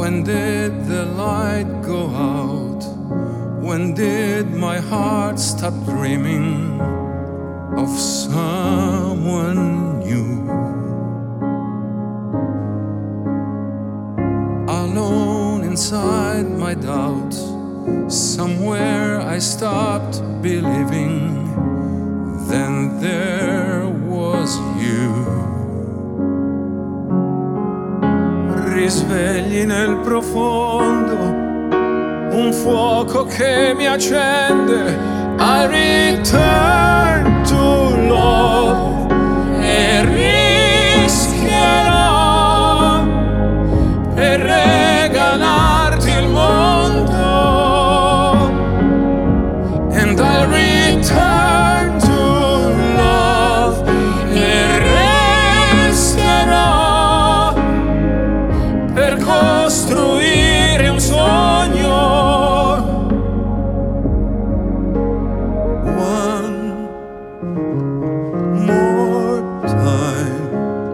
When did the light go out? When did my heart stop dreaming of someone new? Alone inside my doubts, somewhere I stopped believing. Then there was you. Risvegli nel profondo un fuoco che mi accende. I return to love e rischierò per regalarti il mondo. And I return to love e resterò per costruire un sogno. One more time.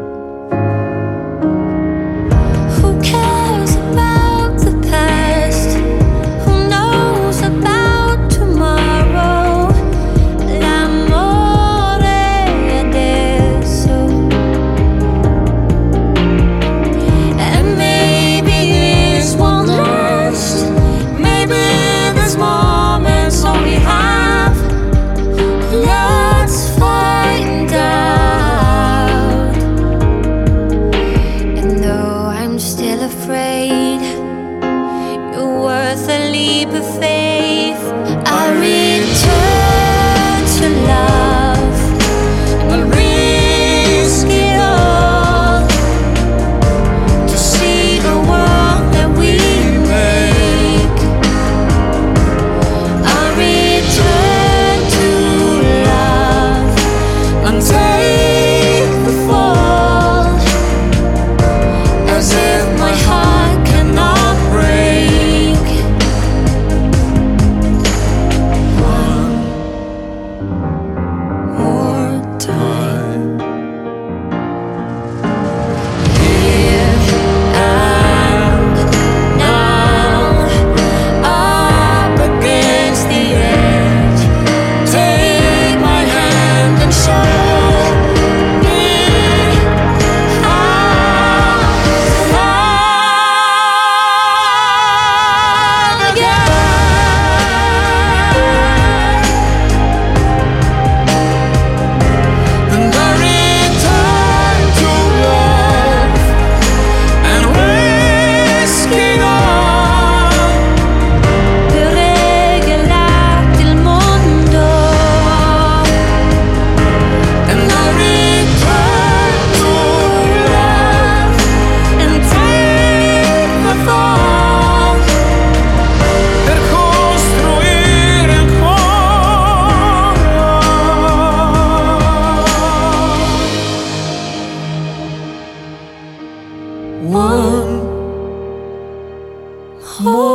Who cares about the past? Who knows about tomorrow? L'amore adesso. And maybe this won't last. Maybe this moment's all we have. Let's find out. And though I'm still afraid, you're worth a leap of faith. I return to love. I'll risk it all to see the world that we make. I return to love and take the fall, as if my heart cannot break. One more time. Here and now, up against the edge. Take my hand and show me how far again. And I return to love and risk it all per regalarti il mondo. And I return to love and take the fall per costruire ancora. One more